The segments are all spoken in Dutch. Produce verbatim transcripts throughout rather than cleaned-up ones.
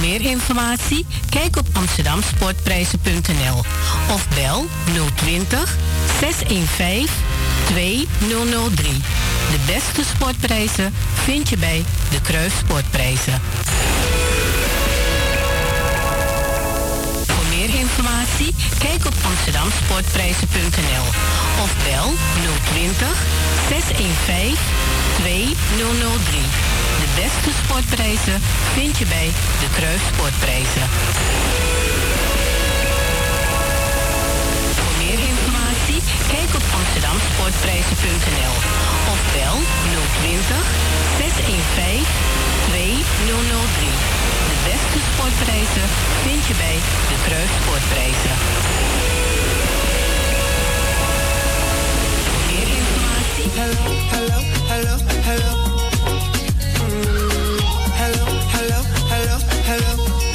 meer informatie, kijk op amsterdam sportprijzen punt n l of bel nul twintig, zeshonderdvijftien, tweeduizend drie. De beste sportprijzen vind je bij De Kruis Sportprijzen. Voor meer informatie, kijk op amsterdam sportprijzen punt n l of bel nul twintig, zeshonderdvijftien, tweeduizend drie. De beste sportprijzen vind je bij De Kruis Sportprijzen. Voor meer informatie, kijk op amsterdam sportprijzen punt n l of bel nul twintig, zeshonderdvijftien, tweeduizend drie. De beste sportprijzen vind je bij De Kruis Sportprijzen. Voor meer informatie... Hello, hello, hello, hello. Hello, hello, hello, hello.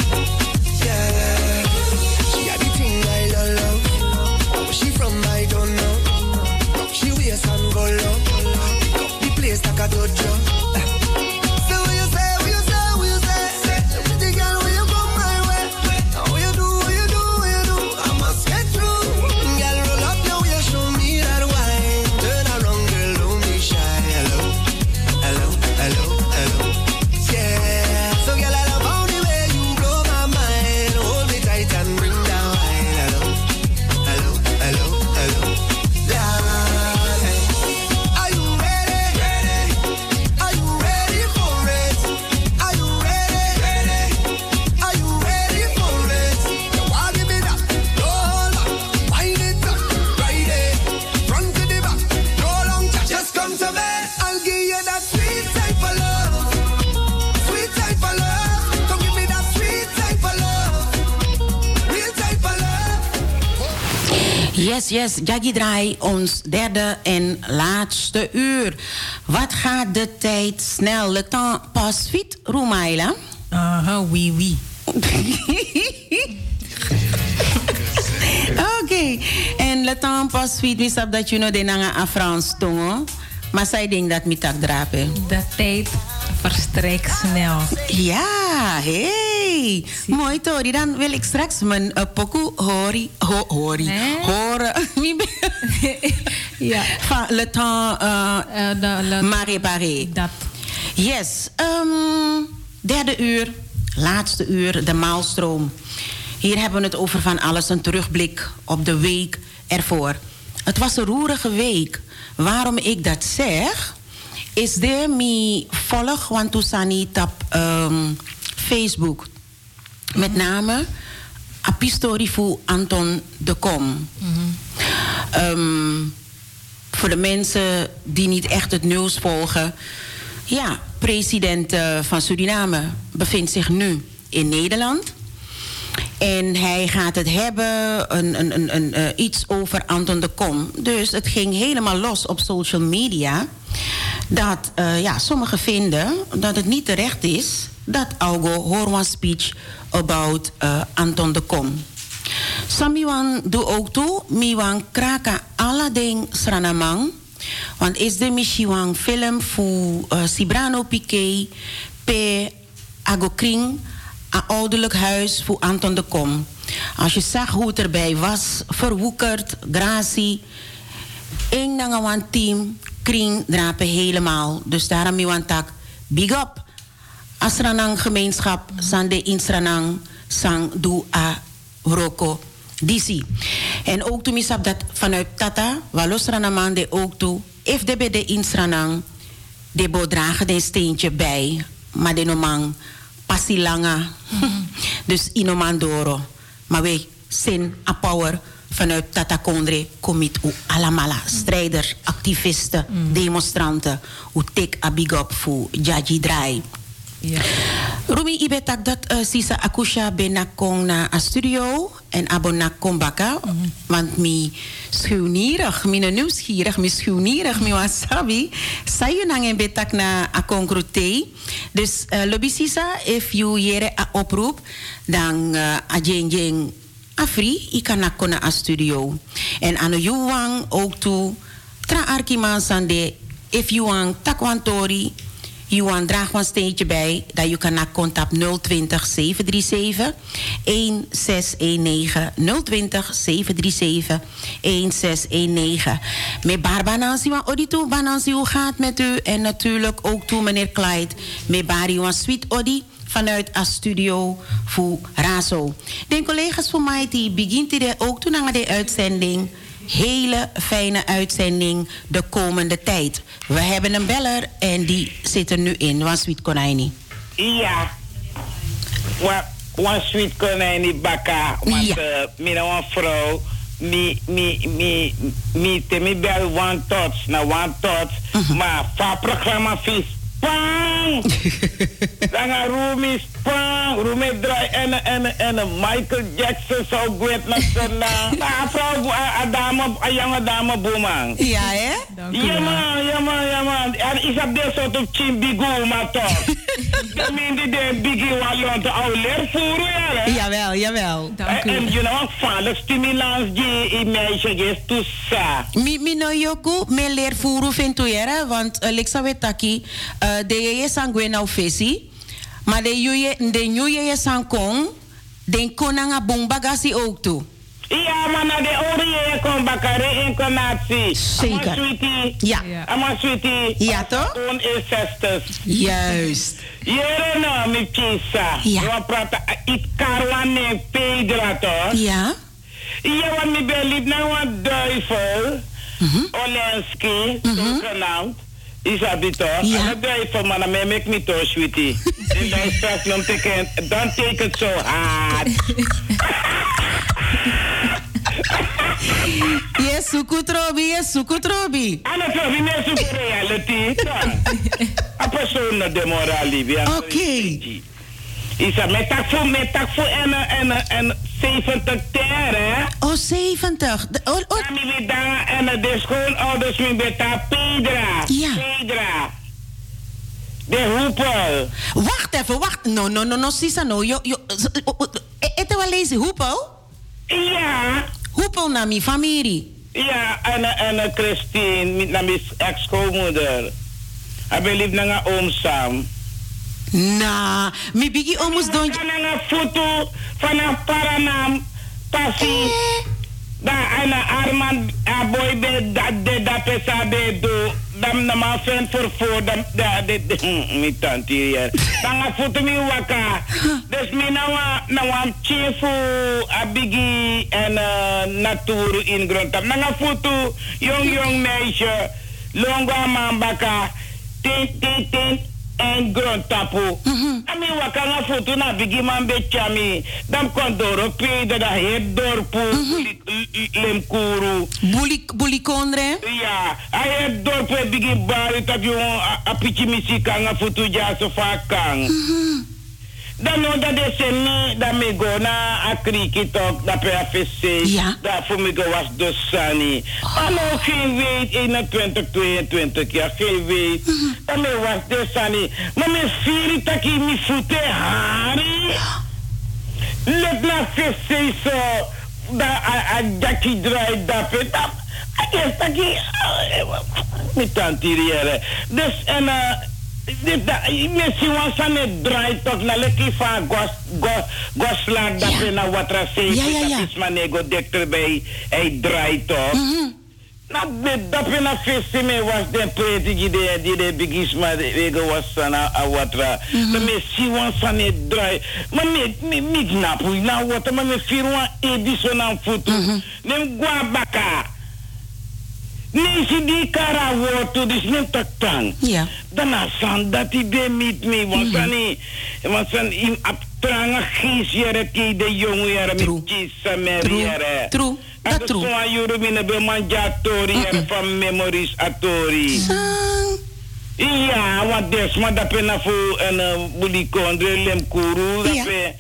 Yeah, she got the thing I love, love. Where she from, I don't know. She wears and go low. The place like a dojo. So what you say, what you say, what you say? Pretty girl, when you come my way. What you do, what you do, what you do? I must get through. Girl, roll up your way, show me that wine. Turn around, girl, don't be shy. Hello, hello, hello, hello. Yeah, so girl, I love how the way you blow my mind. Hold me tight and bring down wine. Hello, hello, hello, hello. Lord, hey. Are you ready? Ready? Are you ready for it? Are you ready? Ready? Are you ready for it? You want give me that? No hold back. Wind it up, ride it. Front to the back, no long chat. Just come to me. I'll give you that sweet type of love. Sweet type of love. Come give me that sweet type of love. Real type of love. Yes, yes, Jaggy Draai, ons derde en laatste uur. Wat gaat de tijd snel? Le temps passe vite, Roumaïla? Aha, oui, oui. Oké, en le temps passe vite, wie sap dat je nou de nanga a Frans tongo? Maar zij denkt dat mi tak drapen. De tijd verstrijkt snel. Ja, hey. Mooi Tori. Dan wil ik straks mijn uh, pokoe hori, ho, hori, Eh? horen. Ja. Van le temps uh, Uh, de, le- maar réparé. dat. Yes. Um, derde uur, laatste uur, de maalstroom. Hier hebben we het over van alles, een terugblik op de week ervoor. Het was een roerige week. Waarom ik dat zeg, is de mi volg, want toen sani op um, Facebook. Met name een pistori voor Anton de Kom. Mm-hmm. Um, voor de mensen die niet echt het nieuws volgen. Ja, president uh, van Suriname bevindt zich nu in Nederland. En hij gaat het hebben, een, een, een, een, uh, iets over Anton de Kom. Dus het ging helemaal los op social media. Dat uh, ja, sommigen vinden dat het niet terecht is dat Algo hoor een speech about uh, Anton de Kom. Samiwan doe ook toe, miwan kraka alla ding sranamang. Want is de mishiwang film voor uh, Sibrano Piqué, pe agokring, een ouderlijk huis voor Anton de Kom. Als je zag hoe het erbij was, verwoekerd, gracie, één nangawan team, kring drapen helemaal. Dus daarom miwan tak, big up. Asranang gemeenschap, sande insranang, sang doe a roko. Disi. En ook toen misap dat vanuit Tata, walosranaman de ook toe, if de bij de insranang, de bo dragen de steentje bij, maar de nomang pasilanga. Mm-hmm. Dus inomandoro. Maar wij zijn a power vanuit Tata Kondre, commit u alamala, strijders, activisten, mm. demonstranten, u take a big up voor Jaggy Draai. Ja. Rumi ibetak dat uh, sisa akusha benakong na a studio en abonakong baka. Mm-hmm. Want mi schuwnierig, mi nieuwsgierig, mi schuwnierig, mi wasabi. Sayo nang en betak na a konkrute. Dus uh, lobby sisa, if you jere a oproep, dan uh, a jeng jeng afri, i kan nakong na a studio. En ano yuwang ook toe, tra arkiman sande, if you wang takwantori, Johan, draag een steentje bij dat je kan naar contact nul twintig zeven drie zeven een zes een negen. nul twintig zeven drie zeven een zes een negen. Met Barbara Nancy, want Odi toe, Banansi, hoe gaat het met u? En natuurlijk ook toe, meneer Clyde. Met Barry, want Sweet Odi. Vanuit a studio voor Razo. De collega's van mij die begint hier ook toen aan de uitzending. Hele fijne uitzending de komende tijd. We hebben een beller en die zit er nu in. Wan Sweet Konijni. Ja. Wan Sweet Konijni Baka. Want Ja. uh, mijn een vrouw. Mi, mi, mi, mi, te mi bel one touch. Na one touch. Maar van programma vis. Pang! Dan Rumi Spang, Rumi draai en en en Michael Jackson zou goed naar zijn. Ah, vrouw, een dame, een jonge dame, boeman. Ja, hè? Ja man, ja man, ja man. En is dat deze soort of chimbigo, maar toch? Dat meent die de biggie wat je al leert voeren, ja. Jawel, jawel. Dank u. En je know, van de stimulans die in meisje is toesa. Mi, mi no yoku, me leer voeren vindt u hè? Want uh, Lexa wetaki, uh, de je sangwe nou fesi, maar de je de nieuwe je sangkong, den konanga bongbagasi ook toe. Ja, maar naar de ore kon bakare incarnatie. Zeker. Ama sweetie. Ja. Ja. Ama sweetie. Ja, toch? On ancestors. Juist. Jere nou, mi kisa. Ja. We praten, ik karwane pedra toch? Ja. Ja, want mi beliebt nou een duivel. Olenski, zogenaamd. Is dat die toch? Ja. En dat duivel, man, dan maak me toch, sweetie. En dan straks nog teken, dan teken zo hard. Yes, sukutrobi, yes, sukutrobi. En dat is niet zo reality. Een persoon de morali. Oké. Is dat met tak voor, met tak voor en, en, en zeventig ter, hè? Oh, zeventig. De- Oh, oh. En mi dan en de schoonouders mi beta Pedra. Ja. Pedra. De hoepel. Wacht even, wacht. No, no, no, no, Sisa, no. Yo, yo, ete wel lezen, hoepel? Ja. Hoepel naar mijn familie. Ja, en, en Christine, met naar mijn ex-schoonmoeder. Ik ben lief naar oom Sam. Na, mi bigi almost don't. Ik heb een foto van een Paranam passie. Daar een Arman, een boy, be dat de dat is aan de do. Dan na maar fan voor voor dan de de niet tante hier. Dan een foto mi waka. Dus mi nou nou een chief a bigi en natuur in grond. Dan een foto jong jong meisje, longa man baka. Tin tin tin. En grondtapu. Ami wakanga foto na bigi man be chami. Dan kon doro pede da het dorpu lemkuru. Bulik, bulikondre? Ja, hij het dorpu bigi bari tak yo a pichi misika nga foto ja so fakang. Dan no da de semi da me go na a kriki tok da pe afese. Ja. Da voor me go was dosani. Maar no geen weet eenentwintig, tweeëntwintig jaar geen weet. Dan me was dosani. Maar me firi taki mi fute hari. Let na fese so da a a jackie dry da pe da. A guess taki mi tantiriere. Dus en uh, Messi was aan het draai toch na lekker van gos gos gosland dat we na wat race. Ja, ja, ja. Dat is maar nego dichterbij. Hij draait toch. Na de dat we na feestje me was de preti die de die de bigisma de ego was na a watra. De Messi was aan het draai. Maar me me me knap hoe na wat maar me firma edison aan foto. Nem guabaka. Nee, si di kara woto, dus nem taktang. Ja. Daarna san dat hij bij met me, want dan niet, want dan in aptranga giesjere ki de jongen True. met kisa True, meriere. true, dat true. En dat is jure binnen bij manjatori van memories atori. Sang. Ja, want desma dat pe na voor een bulikondre lemkuru, dat Ja. pe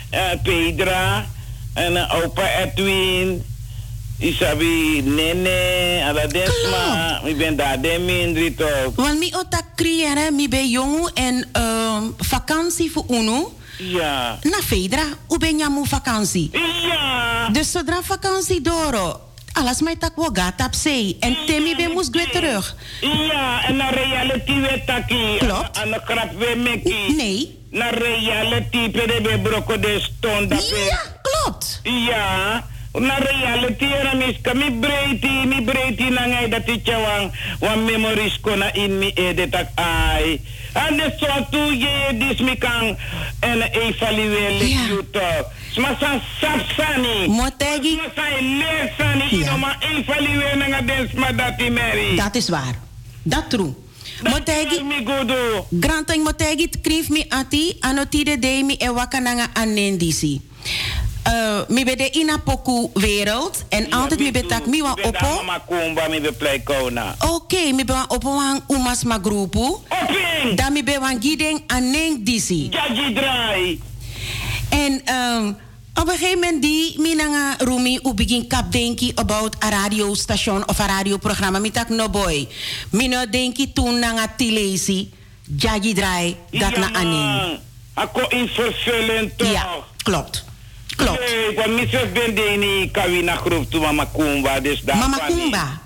Pedra en opa Edwin. Isabi nene, ala desma, ik ben daar de mindri toch. Want mi otak creëren, mi ben jong en um, vakantie voor uno. Ja. Na Fedra, u ben jamu vakantie. Ja. Dus zodra vakantie doro, Alles mij tak wo gaat op zee. En Timmy ben moest weer terug. Ja, en naar reality we taki. Klopt. En een krap we meki. Nee. Naar reality pede be broko de stond. Ja, klopt. Ja. Na reality era mis kami breiti mi breiti na ngai dat ichawang wan memories kona in mi edetak ai. En de so tu ye dis mi kang en evaluer le Ja. you talk. Sma san sapsani. Motegi. Sma san lesani Ja. ino ma evaluer na des ma dati meri. Dat is waar. Dat true. Motegi. mi godo. Grantang motegi kreef mi ati anotide de mi e wakananga anendisi. Uh, mi bede ina poku wereld en altijd mi betak mi wa opo. Mama kumba mi be play kona. Oké, okay, mi be wa opo wan umas ma grupu. Oping. Dan mi be wan gideng aneng disi. Jaji dry. En um, op een gegeven moment die mi nanga rumi u begin kap denki about a radiostation of a radioprogramma. Mi tak no boy. Mi no denki toen nanga tilesi. Jagi drai dat na aneng. Ako in vervullend toch. Ja, klopt. Klopt. Nee, want missus ben de ni kawina groep tu mama kumba dus daar. Mama van die- Kumba.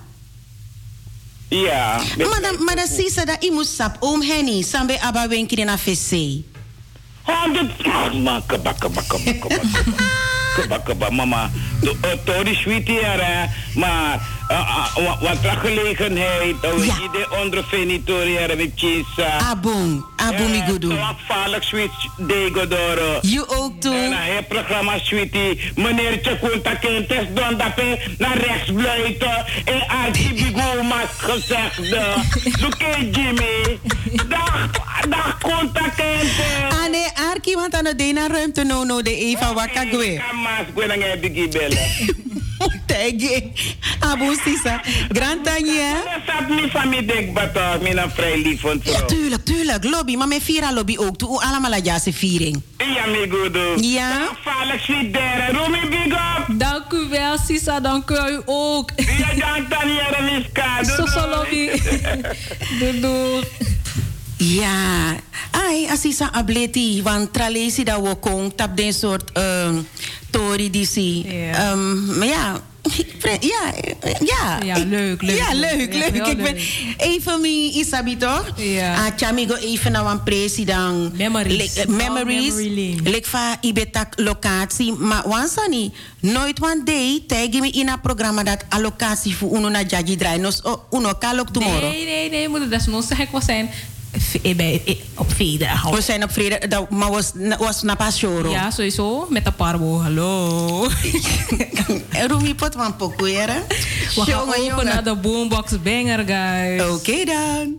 Ja. Maar dan, maar dan zie ze dat iemand sap oom Henny, sambe aba wenki na vc. Honderd. Ma kaba kaba kaba kaba. Kaba kaba mama. Tori sweetie er maar wat gelegenheid. Ja. De ondervenitorie er met chisa. Abong, abong mi gudu. Afvallig sweet de godoro. You ook En toe. hij programma sweetie, meneer Tjekunta Kentes don dat hij naar rechts blijven. En als die bigomas gezegd, zoek Jimmy. Dag, dag Kunta Kentes. Ah nee, Arki, want aan de dena ruimte no no de Eva wakagwe. Kamas, ik wil naar biggie bellen. Tegi. Abong sisa. Grand Tanya. Dat zat niet van mij denk batok, mijn vrij lief van Ja, zo. tuurlijk, tuurlijk. Lobby, maar mijn vira lobby ook. Toe allemaal la jase viering. Ja, mi godo. Ja. Afvallig sweet dere. Romy big up. Dank u wel, Sisa. Dank u ook. Ja, dank Tanja Remiska. Zo zo lobby. Doei doei. Ja, ai, asisa ableti, want tralesi da wo kong tap den soort um, tori disi. Ja. Um, maar ja, ja, ja. Ja, leuk, leuk, Ja, leuk. leuk, Ja, leuk. heel Ik ben leuk. even mi isabi toch? Ja. Ah, chamigo even naar een president. Memories. Like, uh, memories. Oh, memory lane. Lek va ibetak locatie, maar wansani nooit one day tagi me in een programma dat allocatie voor uno na jagi draai. Nos oh, uno kalok tomorrow. Nee, nee, nee, moeder. Dat is nog zeg ik wel zijn. v- eh, bij- eh, Op vrijdag. We zijn op vrede, dat maar was was na pasjoro. Ja, sowieso. Met een parbo. Hallo. Rumi pot van pokuera. We gaan open naar de boombox banger, guys. Oké dan.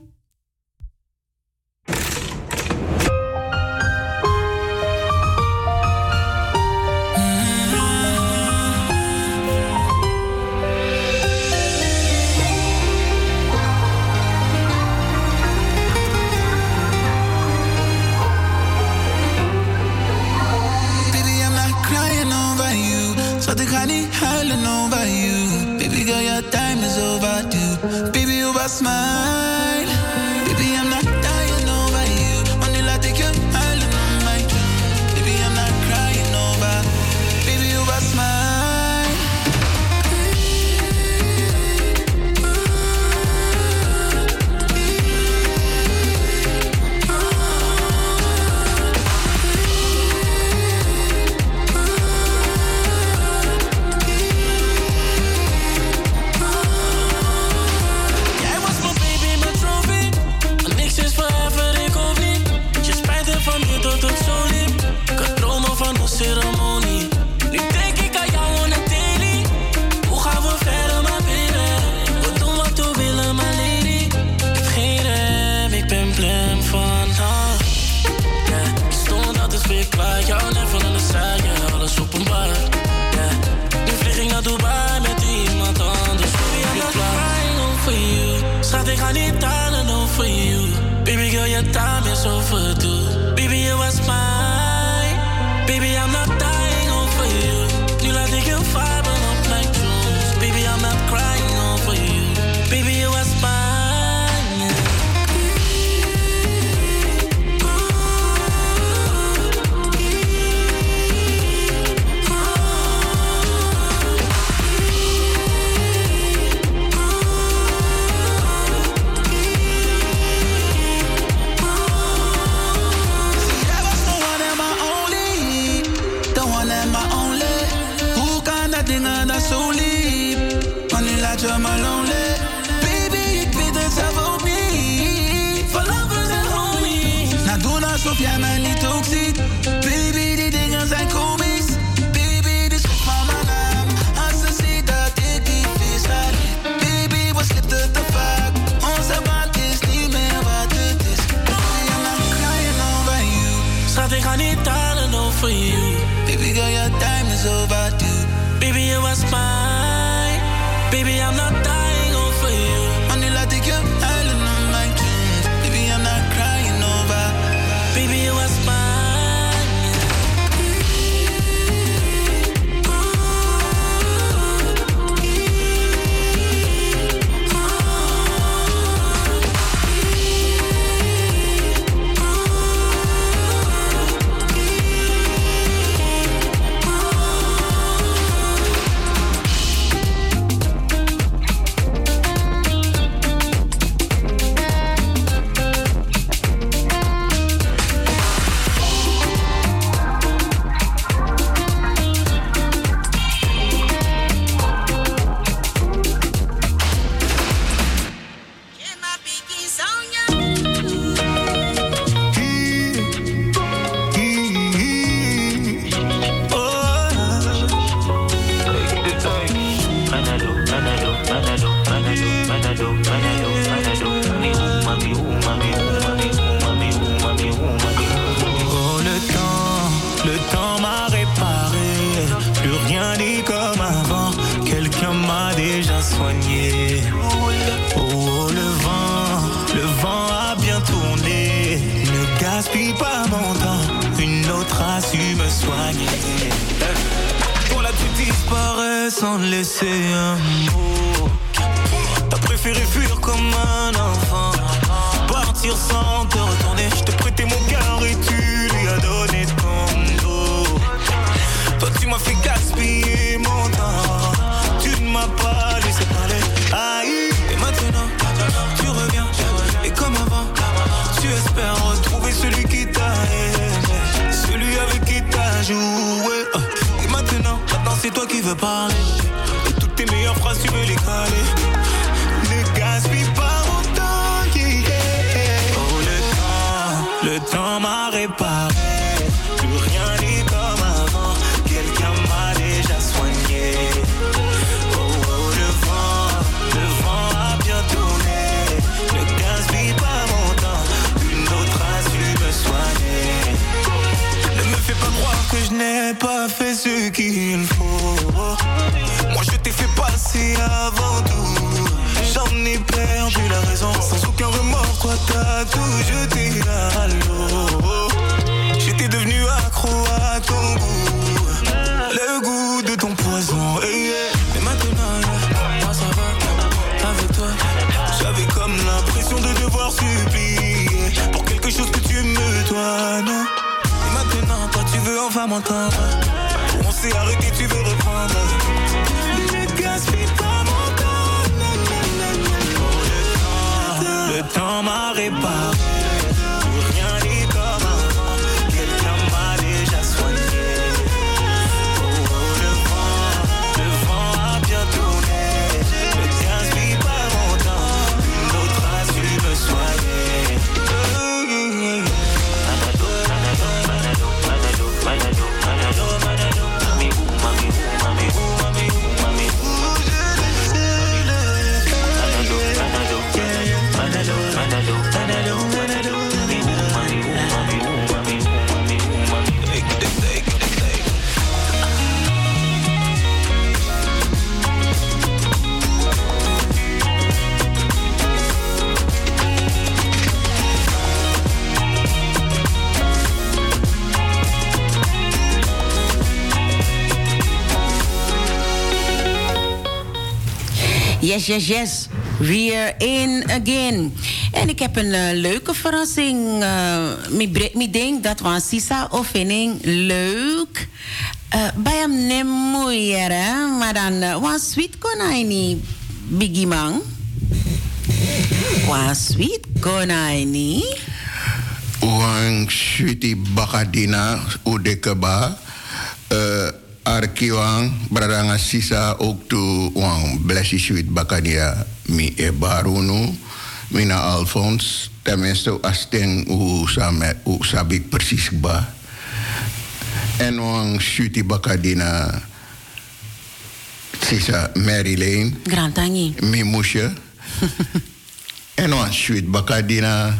Baby, I'm not crying over you. So ik ga niet huilen over you. Baby girl, your time is overdue. Baby, you was mine. Baby, I'm not dying over you. Wanneer laat ik je huilen om mij? Baby, I'm not crying over. Baby, you was mine. Jij was mijn baby, mijn trophy. Maar niks is forever, ik hoef niet. Je spijt er van nu tot het zo liep. Ik had dromen van een ceremonie. Nu denk ik aan jou on a daily. Hoe gaan we verder, my baby? We doen wat we willen, my lady. Ik heb geen rem, ik ben blem van haar. Yeah. Ik stond altijd weer klaar, jou net van aan de zijde, yeah. Alles openbaar. Yeah. Nu vlieg ik naar Dubai met iemand anders. Baby, I'm not crying over you. Schat, ik ga niet talen over you. Baby girl, je time is overdue. Baby, you was mine. Baby, I'm not dying over you. Nu laat ik je viben op mijn tunes. Baby, I'm not crying over you. Baby, you was mine. dat je me lonely. Baby, ik weet het zelf ook niet. Van lovers en homies. Nou, doen alsof jij mij niet ook ziet. Baby, die dingen zijn komisch. Baby, dus geef maar mijn naam. Als ze ziet dat ik die vis ga niet. Baby, wat schiet het te vaak. Onze band is niet meer wat het is. Baby, I'm not crying over you. Schat, ik ga niet talen over you. Baby girl, your time is overdue. Baby, you was mine. Baby, I'm not dying over you. Wanneer laat ik je huilen om mijn tunes? Baby, I'm not crying over. Baby, you was mine. Sans laisser un mot. T'as préféré fuir comme un enfant. Partir sans te retourner. Je t'ai prêté mon cœur et tu lui as donné ton dos. Toi tu m'as fait gaspiller mon temps. Tu ne m'as pas laissé parler. Aïe. Et maintenant tu reviens. Et comme avant tu espères retrouver celui qui t'a aimé, celui avec qui t'as joué. Et maintenant, maintenant c'est toi qui veux parler. Et toutes tes meilleures phrases tu veux les caler. Ne gaspille pas mon temps, yeah, yeah. Oh le temps, le temps m'a réparé. Plus rien n'est comme avant. Quelqu'un m'a déjà soigné. Oh oh le vent, le vent a bien tourné. Ne gaspille pas mon temps. Une autre a su me soigner. Ne me fais pas croire que je n'ai pas fait ce qu'il faut. Moi je t'ai fait passer avant tout. J'en ai perdu la raison. Sans aucun remords, toi t'as tout jeté à l'eau. J'étais devenu accro à ton goût. Le goût de ton poison, hey, yeah. Mais maintenant, yeah, moi ça va. Avec toi, j'avais comme l'impression de devoir supplier pour quelque chose que tu me dois, non. Et maintenant, toi tu veux enfin m'entendre. On s'est arrêté, tu veux reprendre. Ne gaspille pas mon temps. Le temps m'a réparé. Plus rien n'est comme avant. Quelqu'un m'a déjà soigné. Oh, oh le vent, le vent a bien tourné. Ne gaspille pas mon temps. Une autre a su me soigner. Manado, manado, manado, manado, manado, manado, manado. Mami ou, mami ou, mami ou, mami ou, mami ou. Manado, manado, manado, manado, manado, manado. Mami ou, mami ou, mami ou, mami ou, mami ou, mami ou. Take it, take it, take it. Yes, yes, yes. We're in again. En ik heb een uh, leuke verrassing. Ik uh, denk dat we Sisa oefening leuk. Uh, bij hem neem moeier, hè? Maar dan uh, was sweet konijni, Biggie man. Was sweet konijni. Wang sweetie bakadina udekeba. Uh, Maar kiwang, bradanga sisa ook to wang blessie sweet bakadia mi e barunu, mina Alfons. Tenminste, als ten hoe sabi ik precies ba. En wang sweetie bakadina sisa Mary Lane. Grantani. Mi moesje. En wang sweet bakadina.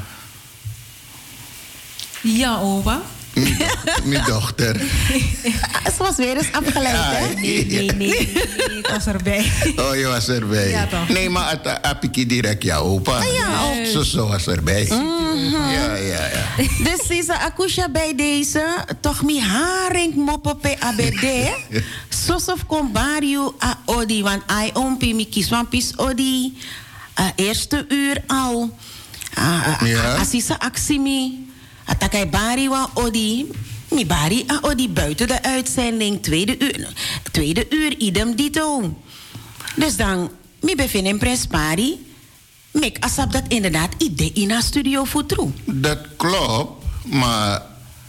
Ja, opa. Mijn dochter. Ze was weer eens afgeleid, hè? Nee, nee, nee. Ik was erbij. Oh, je was erbij. Ja, toch? Nee, maar het apiki direct ja, opa. Ah, ja. Nee. Zo, zo was erbij. Mm-hmm. Ja, ja, ja. Dus is akusha bij deze. Toch mi haring moppen pe abede. Sosof kom bariu a odi. Want ai ompi mi kiswampis odi. Uh, eerste uur al. Uh, Ja. Asisa aksimi. Atakai bari wa odi. Mi bari a odi buiten de uitzending. Tweede uur. Tweede uur idem dito. Dus dan, mi bevind in prespari. Mek asap dat inderdaad idee in een studio voetro. Dat klopt, maar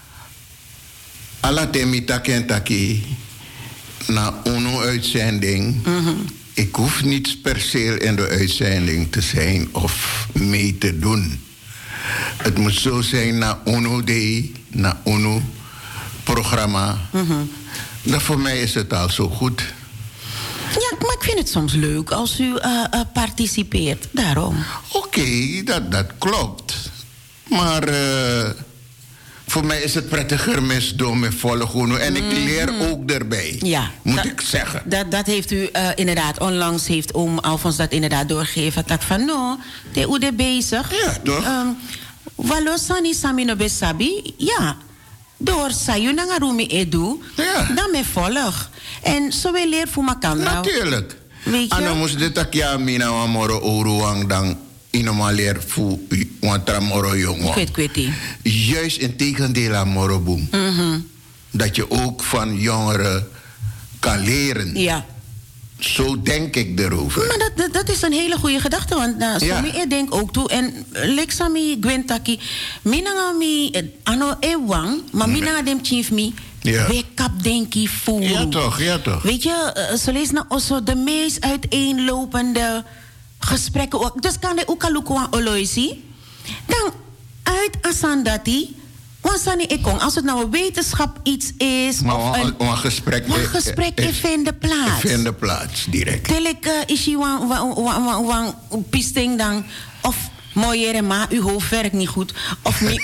alla temi taken taki na uno uitzending. Mm-hmm. Ik hoef niet per se in de uitzending te zijn of mee te doen. Het moet zo zijn na uno day, na uno programma. Mm-hmm. Dat voor mij is het al zo goed. Ja, maar ik vind het soms leuk als u uh, uh, participeert. Daarom. Oké, okay, dat, dat klopt. Maar uh, voor mij is het prettiger mis door me volgen. En ik leer mm-hmm. ook erbij. Ja, moet dat, ik zeggen. Dat, dat heeft u uh, inderdaad onlangs, heeft oom Alfons dat inderdaad doorgegeven. Dat van, no, de ude bezig. Ja, toch? Um, Walosani samino besabi, ja. Door sayuna rumi edu, ja. Dan me volg. En zo wil leer voor elkaar. Natuurlijk. Weet je? En dan moest dit ook ja, mina wa moro oruwang dan inoma leer voor wantra moro jongen. Kwet kweti. Juist in tegendeel aan moro boom. Mm-hmm. Dat je ook van jongeren kan leren. Ja. Zo denk ik erover. Maar dat, dat, dat is een hele goede gedachte. Want nou, zo ja. ik denk ook toe. En leksami gwentaki. Minangami ano ewang. Maar minanga dem chief mi. Ja. Wake up denki voel. Ja toch, ja toch. Weet je, uh, zo lees nou also de meest uiteenlopende gesprekken. Ook. Dus kan de ukaluku aan oloisi. Dan uit asandati. Als het nou een wetenschap iets is. Maar of een, een gesprek. Een gesprek is, vindt plaats. Vindt plaats, direct. Telek uh, is je wan pisting dan. Of mooiere ma, uw hoofd werkt niet goed. Of mi.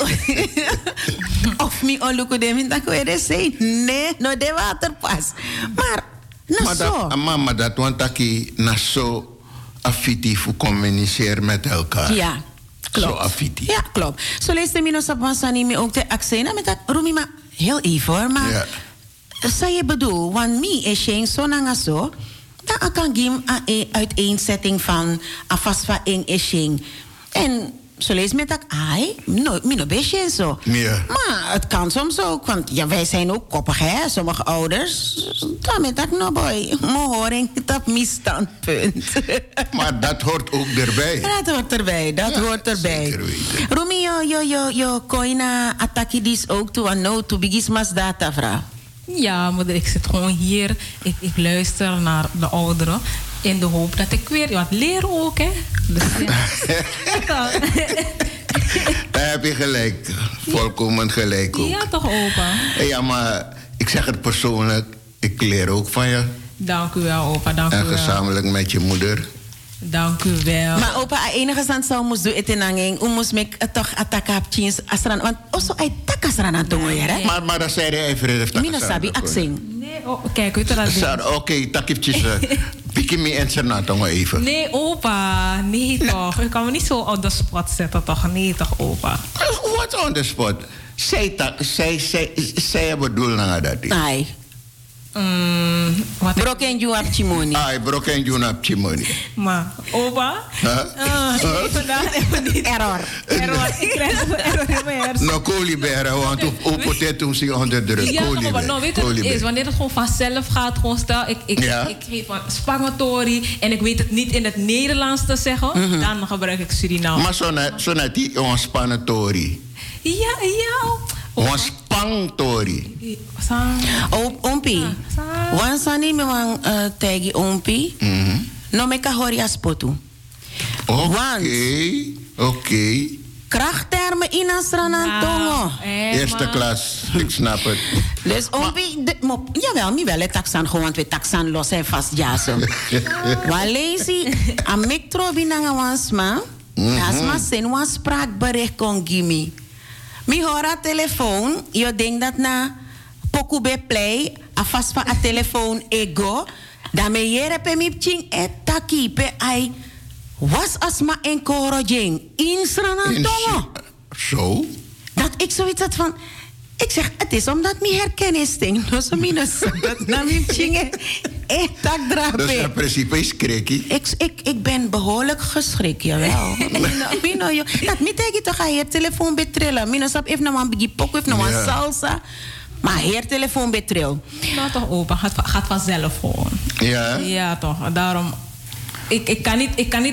Of mi oluku de dan kun je er zijn. Nee, no de waterpas. Maar, nou maar zo. Dat, maar, maar dat want taki na zo affitief communiceren met elkaar. Ja. Klopt. Zo affiti. Ja, klopt. Zo lees de minus op wansani mi ook de accena met dat Rumi, maar heel even hoor, maar ja. Zou je bedoel, want mi is geen zo nanga zo, dan kan gim een uiteenzetting van afasfa ing is geen. En zo lees met dat ai, no, mi no beetje zo. Ja. Maar het kan soms ook, want ja, wij zijn ook koppig, hè, sommige ouders. Dan met dat no boy, mo horing dat misstandpunt. Maar dat hoort ook erbij. Dat hoort erbij, dat ja, hoort erbij. Rumi, yo, yo, yo, yo, koina ataki dis ook toe aan no to bigismas data vra. Ja, moeder, ik zit gewoon hier. Ik, ik luister naar de ouderen. In de hoop dat ik weer wat leer ook, hè. Dus, ja. Daar heb je gelijk. Volkomen gelijk ook. Ja, toch, opa? Ja, maar ik zeg het persoonlijk. Ik leer ook van je. Dank u wel, opa. Dank en u wel. En gezamenlijk met je moeder. Dank u wel. Maar opa, enige zand zou moest doen het in anging. U moest me toch attack op chins asran. Want also ai tak asran aan doen, hè? Maar maar dat zei hij even heeft. Mina sabi aksing. Nee, oh, kijk, weet je dat? Oké, okay, takipjes. Piki me en zijn toch even. Nee, opa, nee toch. Ik kan me niet zo on the spot zetten, toch? Nee, toch, opa. Wat on the spot? Zij tak, zij zij zij bedoel naar dat. Ai. Mm, broken you up chimoni. Ai, broken you up chimoni. Maar, opa? Huh? Uh, huh? Vandaag even niet. Error. Error. Ik krijg een error in mijn hersen. Nou, koliberen, want op op potato zich onder druk. Ja, maar nou, weet je wat het is? Wanneer het gewoon vanzelf gaat, gewoon stel, ik, ik, ja. ik geef van spangatori en ik weet het niet in het Nederlands te zeggen, mm-hmm. Dan gebruik ik Suriname. Maar zo net, zo net die een spangatori. Ja, ja. Een spangatori. Oh, ompie. Wansani me wan uh, tegi ompi. Mm-hmm. No me kahori aspotu. Oké, okay, oké. Okay. Krachttermen in Asranan Tongo. Eh, Eerste klas, ik snap het. Dus ompi, jawel, mi wel, het taxan gewoon, want we taxan los en vast jasen. Walezi, amek trobi nanga wansma, asma sen wan spraakbericht kon gimi. Mi hora telefoon, je denkt dat na poku be play, afas van a telefoon ego, daarmee jere pe mi ching et taki pe ai. Was asma en koro jeng insranan tongo. Zo? Dat ik zoiets had van. Ik zeg, het is omdat mi herkennis ding. No so minus dat na mi chinge. Eh tak drape. Dus in principe is krikkie. Ik, ik, ik ben behoorlijk geschrikt, jawel. Mino, yo. Dat mi tegi toch haar telefoon betrillen. Mino sap even nou een biggie pok, even nou een salsa. Maar heer telefoon betril. Nou toch open, gaat, gaat vanzelf gewoon. Ja? Ja toch, daarom. Ik, ik, kan niet, ik kan niet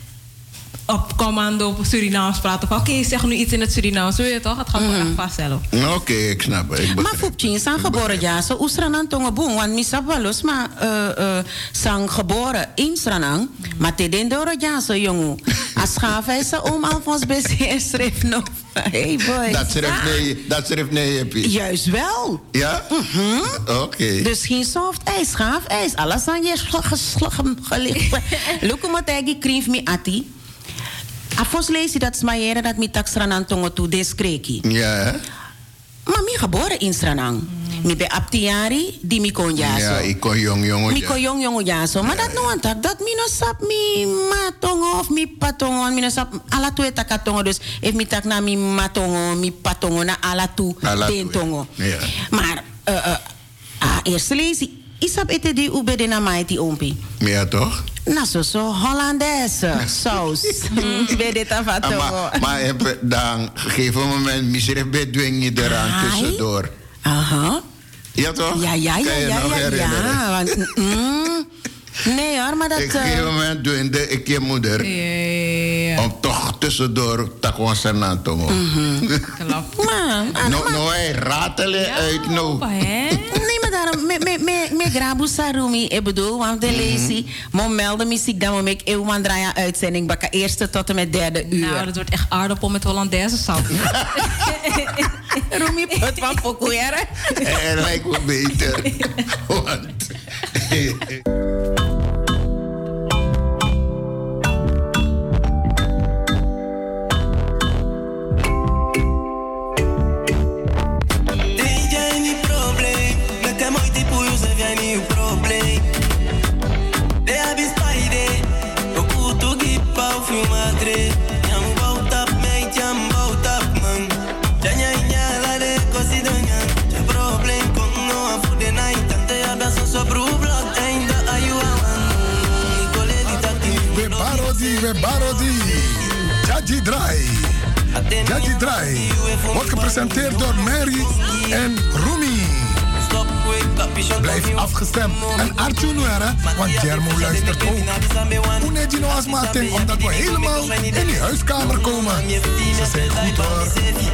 op commando op Surinaams praten. Oké, okay, zeg nu iets in het Surinaams. Weet je toch? Het gaat gewoon mm. echt vanzelf. Oké, okay, ik snap het. Maar Fupchin, zijn geboren ja, zo Oesranang tongen boem. Want misap walos, maar zijn geboren in Sranang. Maar te den door ja, zo jongen. Als schaaf hij ze om Alfons B C schreef nog. Hey boy. Dat schrijft nee, dat schrijft nee, heb je. Juist wel. Ja? Mm-hmm. Oké. Okay. Dus geen soft ijs, schaaf ijs. Alles aan je geslagen gelicht. Look wat hij kreeg me ati. Afos lees je dat smaaieren dat mi tak Sranang tongo toe deskreki. Ja. Maar mi geboren in Sranang. Mi be aptiari di mi kon jaso. Ja, ik kon jong jongen. Mi kon jong jongen jaso. Maar dat no antak dat mi no sap mi matongo of mi patongo. Mi no sap ala tu etaka tongo. Dus if mi tak na mi matongo, mi patongo na ala tu den tongo. Ja. Maar uh, uh, uh, eerst lees je. Isap ete di ube de na maiti ompi. Ja toch? Nou, zo zo Hollandaise saus. Bij dit afatogo. Maar, maar dan gegeven moment misref bedwing je eraan tussendoor. Aha. Ja toch? Ja, ja, ja, ja, ja, ja. Want, mm, nee hoor, maar dat... Ik geef een moment doende ik je moeder. Ja, ja, ja. Om toch tussendoor te gewoon zijn aan te doen. Klopt. Maar... Nou, nou, hij ratelen ja, uit, nou. Nee, maar daarom... Met grabu sarumi, ik bedoel, want de lezie... Mo melden muziek, dan moet ik eeuwman draaien uitzending... Bakken eerste tot en met derde uur. Nou, dat wordt echt aardappel met Hollandaise saus. Rumi pot van Pokuere. En lijkt me beter. Want... We Barodi, Jaji Drai. Jaji Drai wordt gepresenteerd door Mary en Rumi. Blijf afgestemd en Arthur Nuera, want Jermo luistert ook. Hoe net je nou als Martin, omdat we helemaal in die huiskamer komen. Ze zijn goed hoor.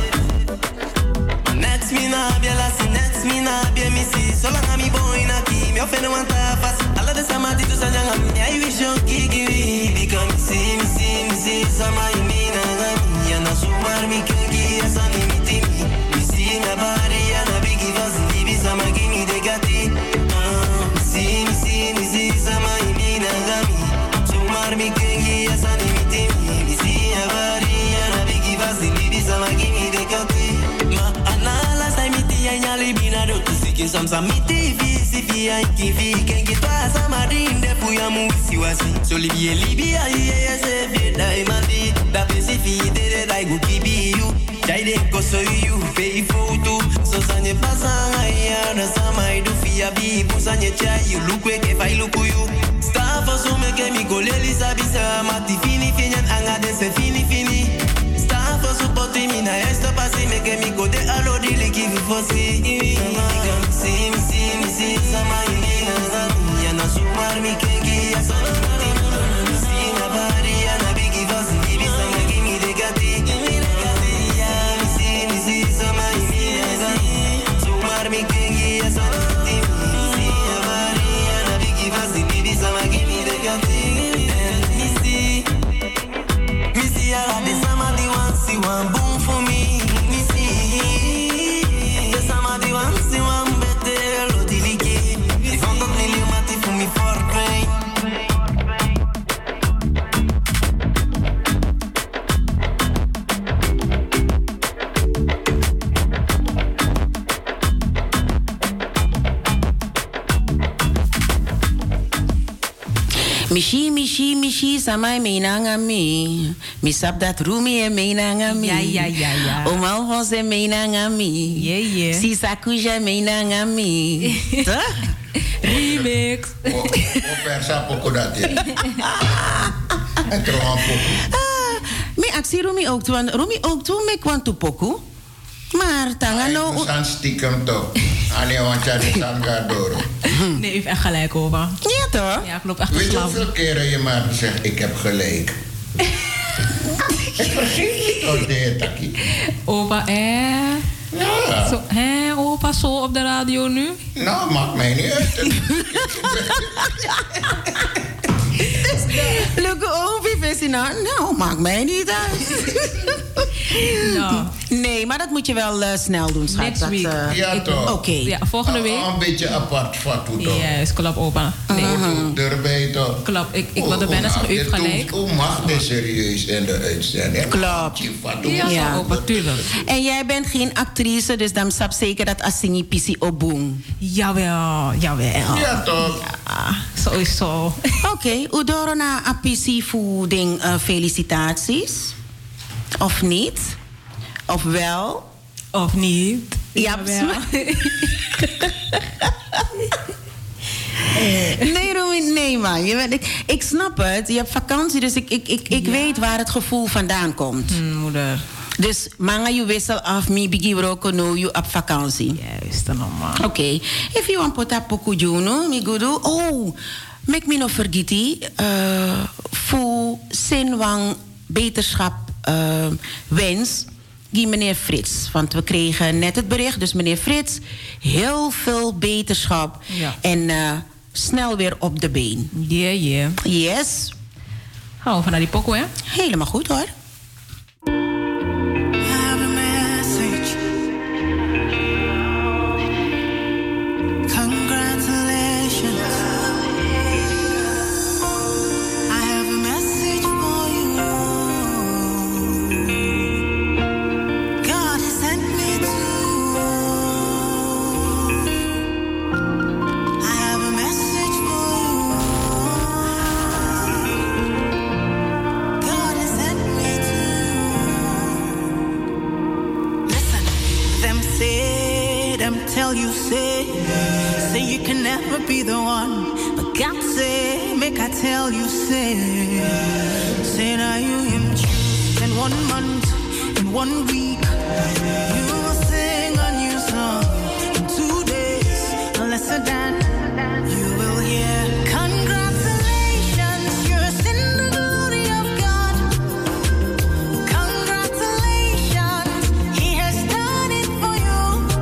Next me na bia la si next me na bia mi si so lang ami boy na ki mi ofene wan ta fas ala de samati tu sanjang ami I wish you kiki wi become si mi si mi si sama mi na gami ya na sumar mi kiki ya sani mi timi mi si na bari ya na bigi vas ni bi sama gimi de gati si mi si mi si sama mi na gami sumar mi kiki ya sani mi timi mi si na bari ya na bigi vas ni bi sama gimi de gati Some some me T V, si fi ai ki fi ken ki twa sa marin de puya mu si wasi so libye libya ye se fi dai ma di da pe si fi de de dai gu ki bi you dai de ko so you pay photo so sanye pasa ya na sa mai du fi abi bu sanye cha you look we ke fai look you staff so me ke mi goleli sa bi sa ma ti fini fini anga de se fini fini staff so poti mi na esta pasi me ke mi go de alo di li ki for see Sim, sim, sim, sama inina ya na sumar mi keki ya sana sim na bari ya na bigi vas ni bi sama gimi de gati ya sim, sim, sama inina sumar mi keki ya sana sim Mishi, mishi, mishi, samai meinangami. Misap dat rumi e meinangami. Ja, ja, ja, ja. Omal Jose meinangami. Yeah, yeah. Sisakuja meinangami. Toch? Remix. O persa poko dat je. En trouwens poko. Me actie Rumi ook toe. Rumi ook toe me kwantu poku. Maar tanga no. Ik ben stiekem toch. Annie want jij is aan door. Nee, u heeft echt gelijk over. Ja toch? Ja, klopt echt. Weet je hoeveel keren je maar zegt ik heb gelijk? Ik vergeet niet op de takkie. Opa, eh? Ja. Zo, hè, opa, zo op de radio nu? Nou, maakt mij niet uit. Lukke over Vessina. Nou, maakt mij niet uit. No. Nee, maar dat moet je wel uh, snel doen, schat. Next dat, week. Uh, Ja, toch? Oké. Okay. Ja, volgende week. Oh, een beetje apart van toe toch? Yes, klopt, opa. Nee. Uh-huh. Erbij toch? Klopt, ik, ik wilde bijna zeggen, u heeft gelijk. Hoe mag dit serieus in de uitzending? Klopt. Ja, ja, opa, tuurlijk. En jij bent geen actrice, dus dan snap zeker dat Asini Pisi Obung. Jawel, jawel. Ja, toch? Ja, sowieso. Oké, okay. Udoro na Apisi voeding, uh, felicitaties. Of niet? Of wel? Of niet? Ja, nee, Romy, nee man. Je bent, ik, ik snap het. Je hebt vakantie, dus ik, ik, ik, ik ja. weet waar het gevoel vandaan komt. Hmm, moeder. Dus manga je wissel af, mi bigi roko no you op vakantie. Juist, dan normaal. Oké. Okay. If you want pota poku juno, mi gudu. Oh, make me no forgeti. Uh, voor Sinwang beterschap uh, wens. Die meneer Frits. Want we kregen net het bericht. Dus meneer Frits, heel veel beterschap. Ja. En uh, snel weer op de been. Ja, yeah, ja. Yeah. Yes. Gaan we van naar die pokoe, hè? Helemaal goed, hoor. Tell you say, say you can never be the one, but God say, make I tell you say, say now you him choose in one month, in one week, you will sing a new song in two days, lesser than you will hear. Congratulations, you're in the glory of God. Congratulations, He has done it for you.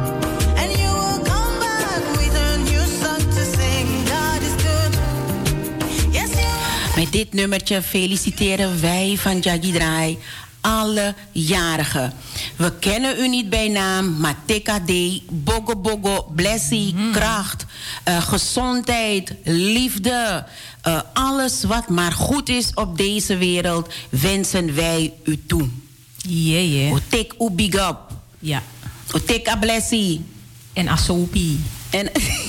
Met dit nummertje feliciteren wij van Jaggi Draai alle jarigen. We kennen u niet bij naam, maar T K D, bogo bogo, blessie, mm. kracht, uh, gezondheid, liefde. Uh, alles wat maar goed is op deze wereld, wensen wij u toe. Yeah, yeah. Take u big up. Ja. Take a blessie. En asopi. En...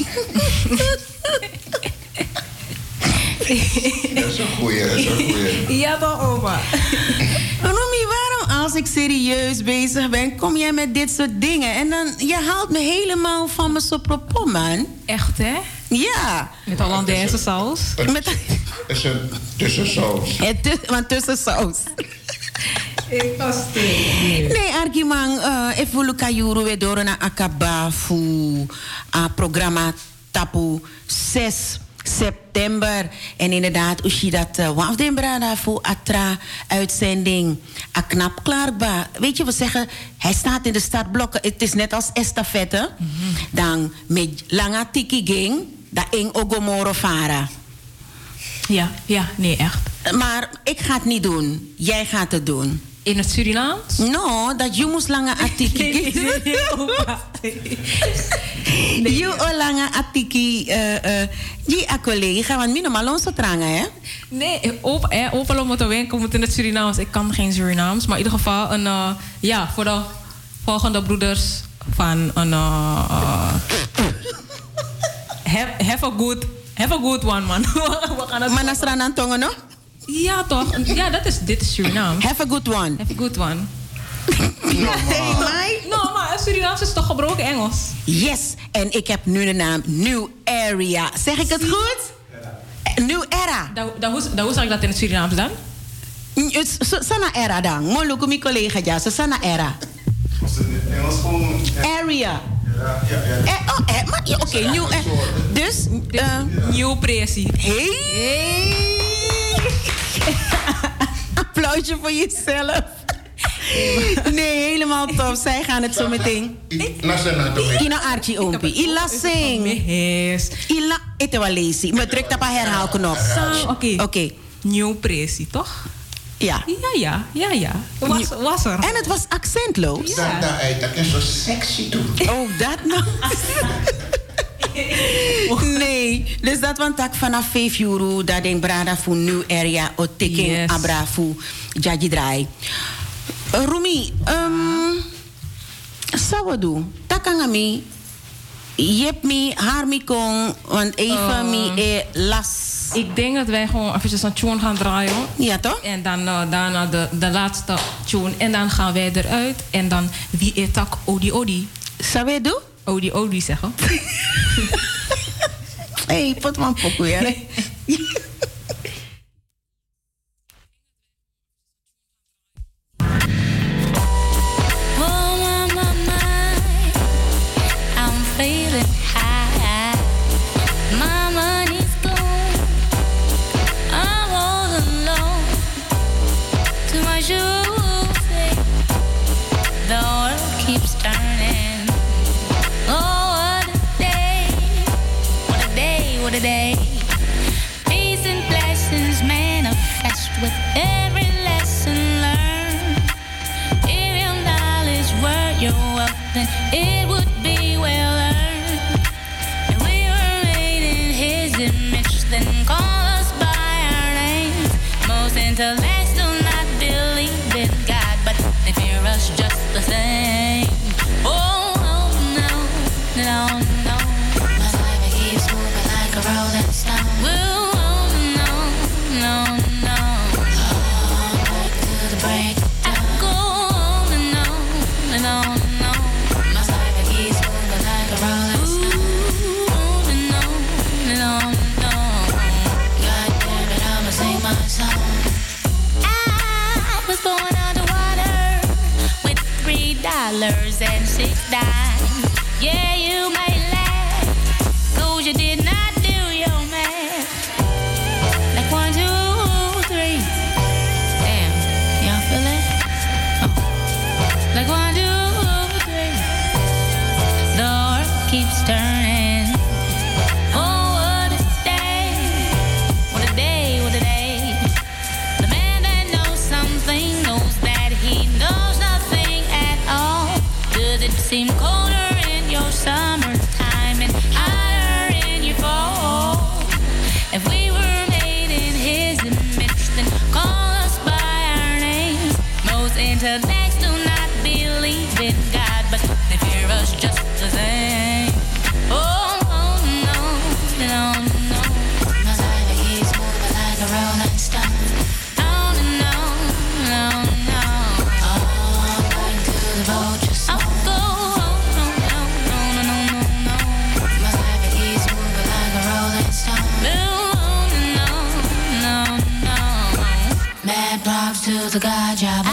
Dat is een goeie, dat is een goeie. Ja toch, oma? Romy, waarom als ik serieus bezig ben, kom jij met dit soort dingen? En dan, je haalt me helemaal van me sopropom, man. Echt, hè? Ja. Met Hollandaise saus? Het met is een tussensaus. Het is een tussensaus. Ik was Nee, Argimang, uh, even luka juru we door naar Akaba voor uh, programma Tapu zes september. En inderdaad, als je dat uh, wafdenbrada voor Atra uitzending a knap klaarba. Weet je, we zeggen, hij staat in de startblokken. Het is net als estafette. Mm-hmm. Dan met langa tiki ging, dat ing ogomoro fara. Ja, ja, nee, echt. Maar ik ga het niet doen. Jij gaat het doen. In het Surinaams? No, dat je moest lange atiki. Je lange atiki. Die a collega, want mijn normaal zo trangen, hè? Nee, overal moeten wenken, moet in het Surinaams. Ik kan geen Surinaams, maar in ieder geval een, uh, ja, voor de volgende broeders van een. Uh, uh, have, have a good. Have a good one, man. We gaan het... Maar Nasran aan tongen, no? Ja, toch? Ja, dat is, dit is Surinaam. Have a good one. Have a good one. Hey, mij? No, maar Surinaams is toch gebroken Engels? Yes, en ik heb nu de naam New Area. Zeg ik het goed? New Era. Hoe zeg ik dat in het Surinaams dan? Sana Era dan. Moluku mijn collega, ja. Sana Era. Engels gewoon... Area. Ja, ja, ja. Eh, oh, eh, maar, ja, oké, okay, nieuw. Eh, dus, uh, nieuw presie. Hey. hey. Applausje voor jezelf. Nee, helemaal top. Zij gaan het zo meteen. Kino Archie Ompi. Ila sing. Ila etewalesi. Maar druk op haar herhaalknop. Oké. Oké. Nieuw presie, toch? Ja. Ja, ja, ja, ja. Was, was er. En het was accentloos. Ja. Dat uit, dat is zo sexy toe. Oh, dat nou. Nee, dus dat want ik vanaf vijf euro dat denk brada voor new area o teken yes. abra voor jadi draai. Uh, Rumi, um, sawadu, takangami, jep mi haar mi kong, want even uh, mi e las. Ik denk dat wij gewoon even een tune gaan draaien. Ja, toch? En dan uh, daarna de, de laatste tune. En dan gaan wij eruit. En dan wie eet tak odi odi. Zou je doen? Odi odi zeggen. Hé, hey, pot man pokoe, ja. Day. Peace and blessings manifest with every lesson learned. If your knowledge were your wealth, then it would be well earned. If we were made in His image, then call us by our names. Most intellects do not believe in God, but they fear us just the same. Oh no, no, no. Rolling stone. Whoa, no, no, no. Oh, back to the break. I go on and on and on and on. My life keeps moving like a rolling stone. On and on and on and on. God damn it, I'ma sing my song. I was born underwater with three dollars and six dimes. Yeah, you may laugh, 'cause you did not. Like one, two, three. The earth keeps turning. Oh, what a day. What a day, what a day. The man that knows something knows that he knows nothing at all. Does it seem colder in your summertime and hotter in your fall? If we were made in His image, then call us by our names. Most intellects do not believe in God, but they fear us just the same. Oh, oh no, no, no. My life keeps moving like a rolling stone. Oh, no, no, no. Oh, I'm going to the vulture song. I'll go, oh, no, no, no, no, no, no, no. My life keeps moving like a rolling stone. Oh, no, no, no. Mad props to the God job.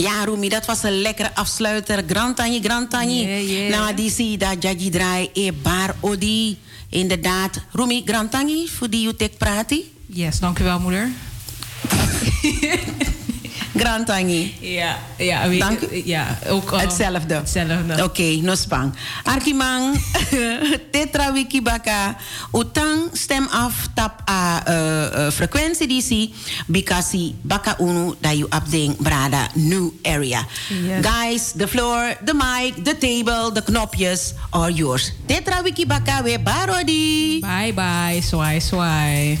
Ja, Rumi, dat was een lekkere afsluiter. Grantanje, Grantanje. Yeah, yeah. Nou, die zie dat Jaji draai e bar odi. Inderdaad. Rumi, Grantanje, voor die u tek prati. Yes, dank u wel, moeder. Grantanje. Ja, ja, weet, dank u. Ja, ook uh, hetzelfde. Hetzelfde. Oké, okay, no spang. Arkimang, tetra wiki baka. Utang stem af tap a uh, uh, frequentie D C. Bikasi baka unu da you upding brada new area. Yes. Guys, the floor, the mic, the table, de knopjes are yours. Tetra wiki baka we barodi. Bye bye, swai swai.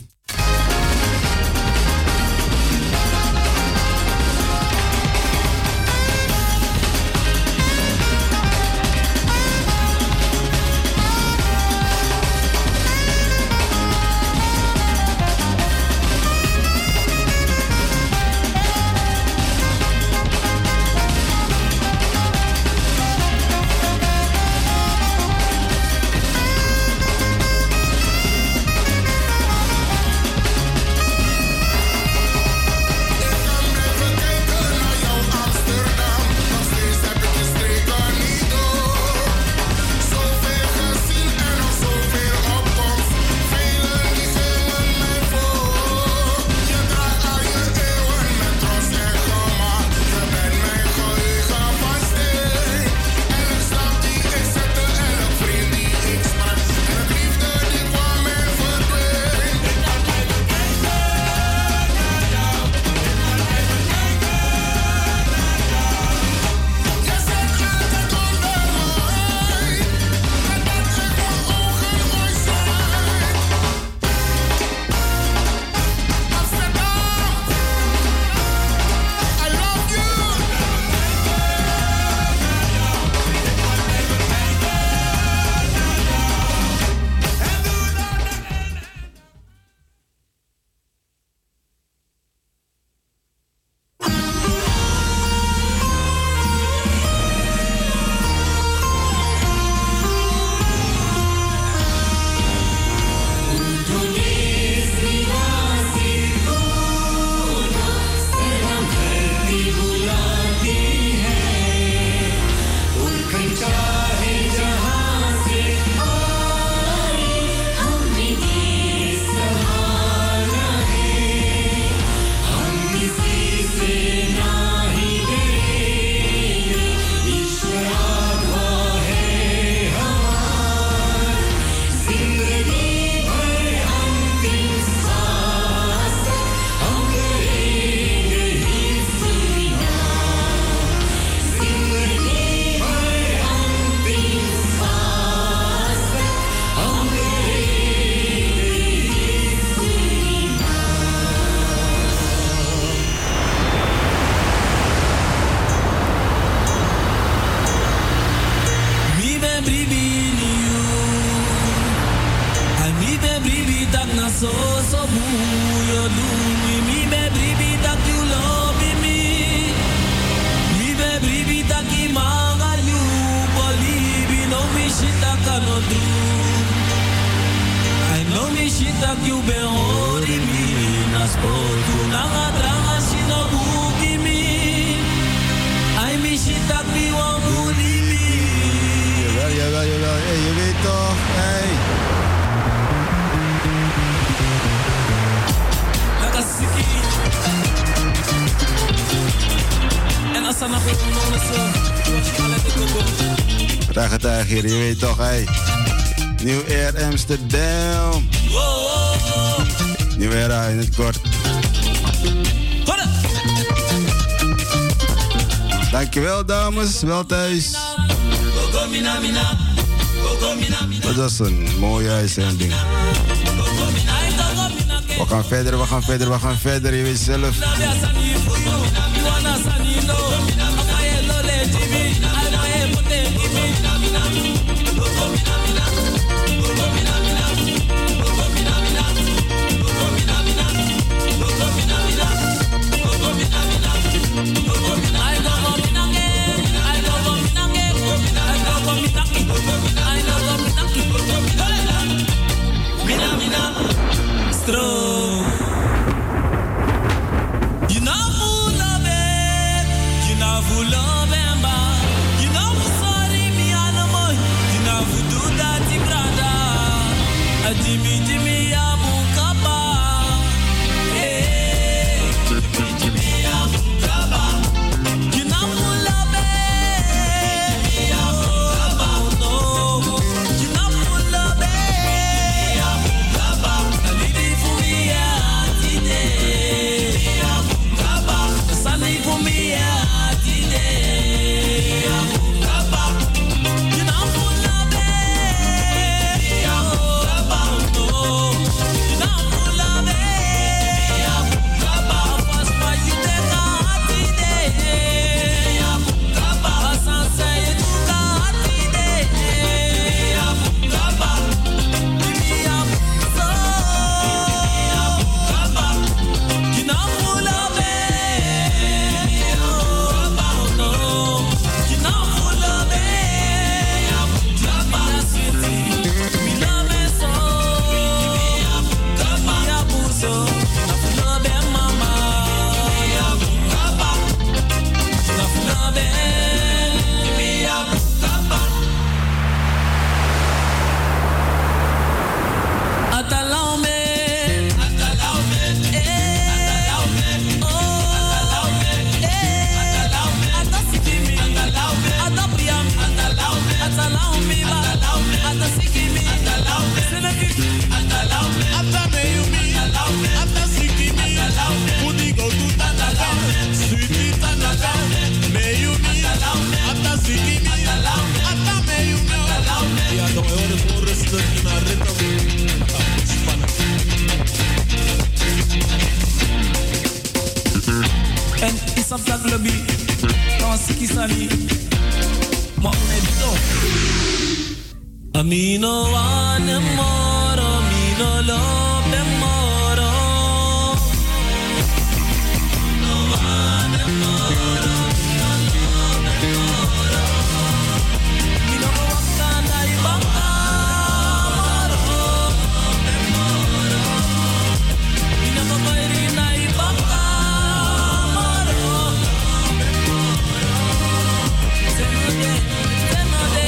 Je weet toch, hé. Nieuw Air Amsterdam. Nieuw era in het kort. Dankjewel, dames. Wel thuis. Dat was een mooie uitzending. We gaan verder, we gaan verder, we gaan verder. Je weet zelf. Stroom. You know, Amino wane moro, amino lobe moro. No wane moro, amino lobe moro. Mino wakanda ibaka moro, lobe moro. Mino mabairina ibaka moro, lobe moro. Senode, senode.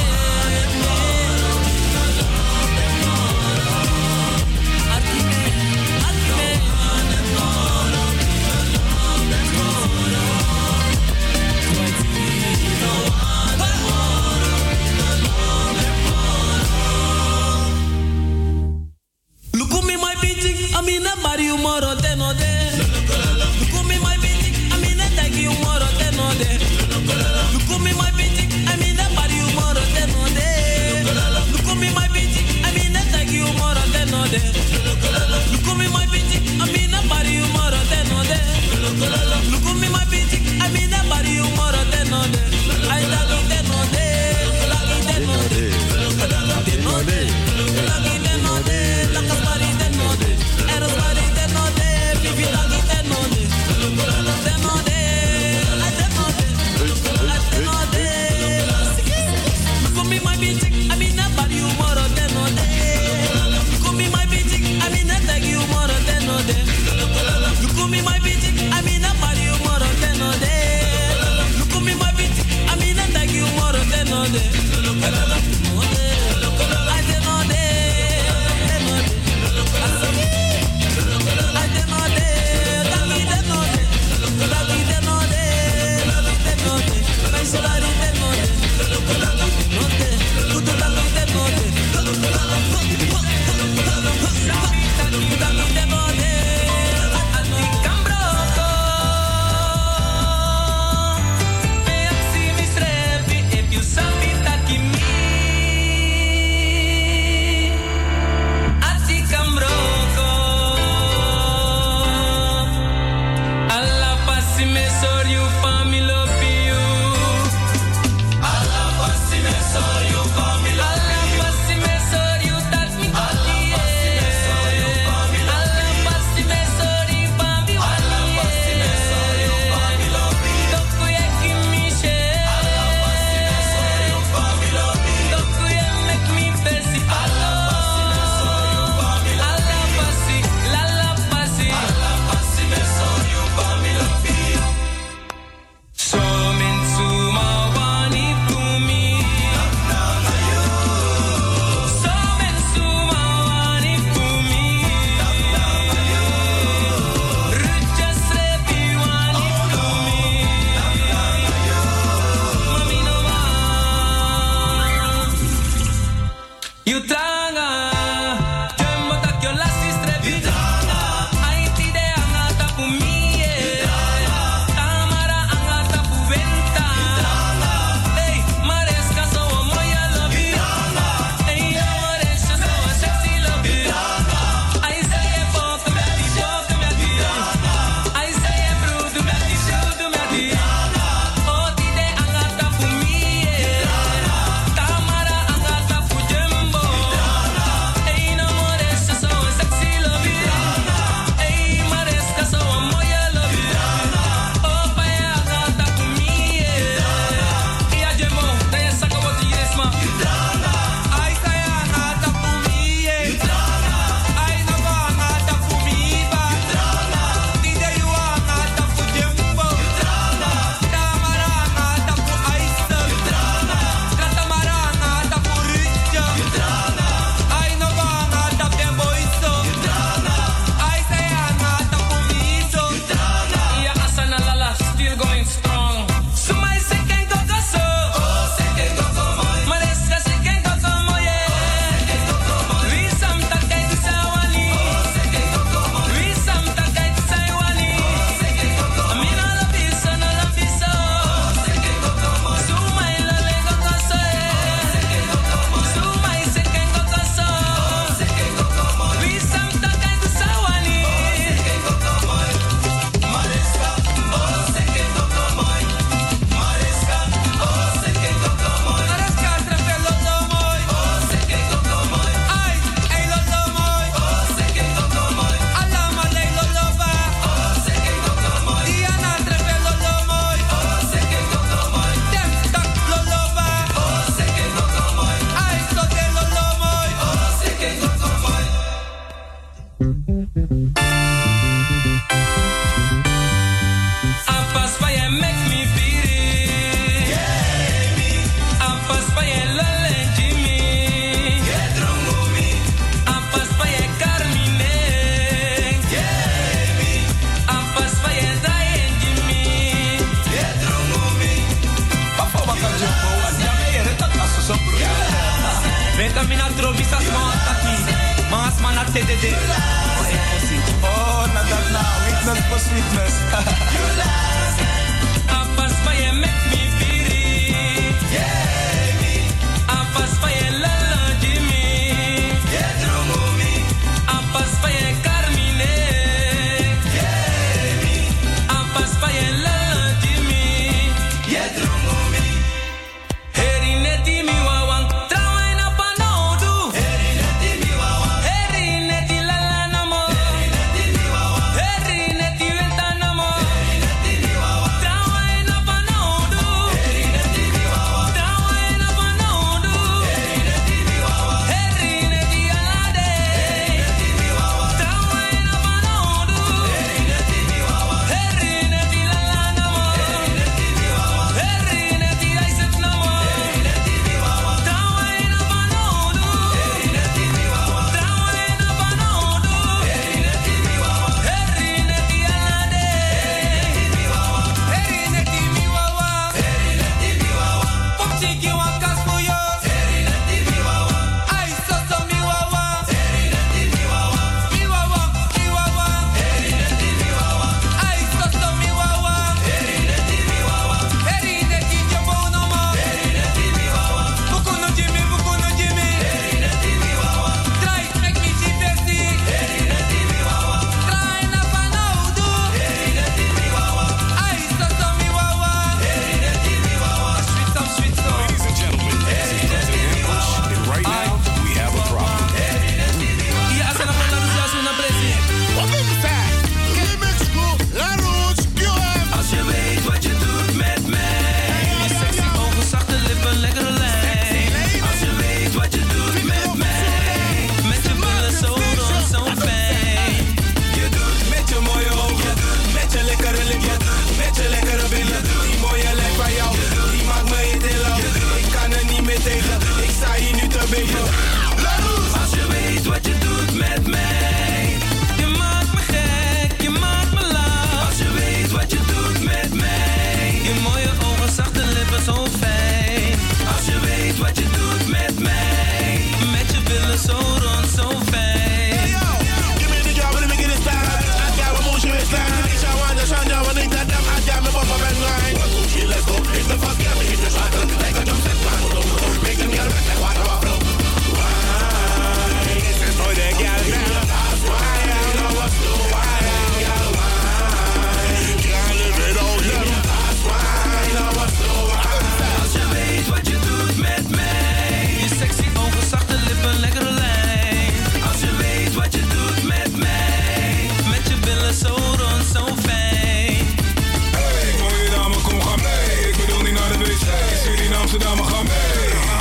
Moro tenode, lukumi my bitch, I mean I tag you moro tenode, lukumi my bitch, I mean I marry you moro tenode, lukumi my bitch, I mean I tag you moro tenode, lukumi my bitch, I mean I marry you moro tenode, lukumi my bitch, I mean I marry you moro tenode, I love you tenode, lucky tenode, tenode, lucky tenode, lucky marry tenode, eros marry. Look at me, my bitch. I mean, I buy you more than a day. Look at me, my bitch. Oh, not that now. Weakness for sweetness. Apas pa ye make me feel it. Yeah, me. Apas pa ye lala Jimmy. Yeah, dromo me. Apas pa ye Carmine. Yeah, me. Apas pa ye lala Jimmy. Yeah, dromo me. Herineti mi wawang. Trawai na panodu. Herineti mi wawang. Herineti lala namo. Herineti mi wawang. Herineti welta namo. Herineti mi wawang. Trawai na panodu. Herineti mi wawang. Trawai na panodu. Herineti mi wawang. Herineti alade. Herineti mi wawang. Trawai na panodu. Herineti mi wawang. Herineti lala namo. Herineti mi wawang. Herineti aiset namo. Herineti mi wawang. Trawai na panodu. Herineti mi wawang. Trawai na panodu. Herineti mi wawang. Herineti alade. Herineti mi wawang. Herineti mi wawang. Herineti mi wawang. Popchiki wakas puyo. Herineti mi wawang. Ai soso mi wawang. Herineti mi wawang. Mi wawang, mi wawang. Herineti mi wawang. Ai soso mi wawang. Herineti mi wawang. Herineti jobono mo. Herineti mi wawang. Bukuno Jimmy, bukuno Jimmy. Herineti mi wawang. Try make me see Bessie. Herineti mi wawang. Try na panodu. Herineti mi wawang. Ai soso mi wawang. Herineti mi wawang. Sweet some, sweet some. Ladies and gentlemen, this is President Ambush, and right now we have a problem. Ja, als er nog een laten zien, naar Bessie. Wat is dat? Remix Crew, La Rouge, Q M. Als je weet wat je doet met mij. Je sexy ogen, zachte lippen, lekkere lijn. Als je weet wat je doet met mij. Met je billen zo rond, zo fijn. Je doet met je mooie ogen. Met je lekkere lippen. Met je lekkere billen. Die mooie lijn van jou. Die maakt me heel Ik kan er niet meer tegen. Ik sta hier nu te beven. Als je weet wat je doet met mij. Je maakt me gek, je maakt me laag. Als je weet wat je doet met mij. Je mooie ogen, zachte lippen, zo fijn. Als je weet wat je doet met mij. Met je billen zo rond, zo fijn. Hey yo, give me the job and let me get it started. I got one motion with time. Ik zou aan de zand, ja, want ik dat dan. I got me pop up and grind. Let's go, hit the fuck, yeah, we hit the shot. Take a jump, set, climb, go, go, go. Make them get back like water overflow. Why? This is for the gal now. Why? I know what's the why. Gal, why? Can't live it all, yeah. Why? I know what's the why. Als je weet wat je doet met mij. Je sexy ogen, zachte lippen, lekkere lijn. Als je weet wat je doet met mij. Met je billen zo rond, zo fijn. Hey, mooie dame, kom ga mee. Ik bedoel niet naar de wc. Surinaamse dame, ga mee.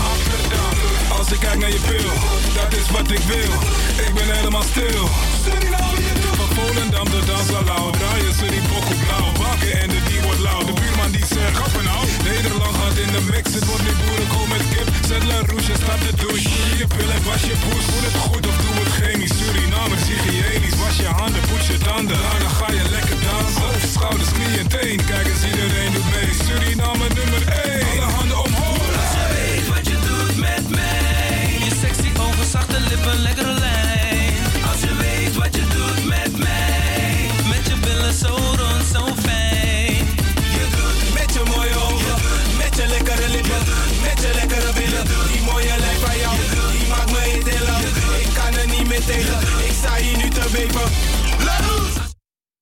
Als ik kijk naar je pil, dat is wat ik wil. Ik ben helemaal stil. Van Volendam tot Dansalau, draaien ze die pokoe blauw. Wakken en de die wordt lauw. De buurman die zegt, grappen nou. Nederland gaat in de mix, het wordt nu boerenkool met kip. Zet La Rouge en start de douche. Je pil en was je poes. Voel het goed of doe het chemisch. Surinamers hygiënisch. Was je handen, poets je tanden. Dan ga je lekker dansen. Schouders, knieën, teen. Kijk eens, iedereen doet mee. Suriname nummer één. Alle handen omhoog. Als je weet wat je doet met mij. Je sexy ogen, zachte lippen, lekkere lijn. Als je weet wat je doet met mij. Met je billen zo rond, zo fijn. Je doet met je mooie ogen. Met je lekkere lippen. Met je lekkere billen. Die mooie lijn van jou. Die maakt me heel Ik kan er niet meer tegen. Ik sta hier nu te beven.